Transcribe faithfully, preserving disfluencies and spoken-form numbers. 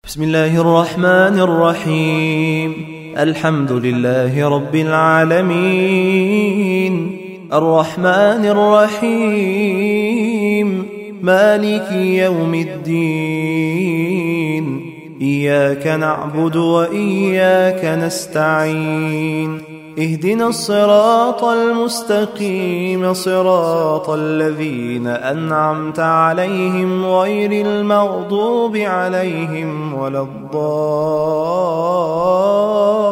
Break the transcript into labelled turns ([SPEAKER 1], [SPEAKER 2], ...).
[SPEAKER 1] بسم الله الرحمن الرحيم. الحمد لله رب العالمين، الرحمن الرحيم، مالك يوم الدين. إياك نعبد وإياك نستعين، اهدنا الصراط المستقيم، صراط الذين أنعمت عليهم غير المغضوب عليهم ولا الضالين.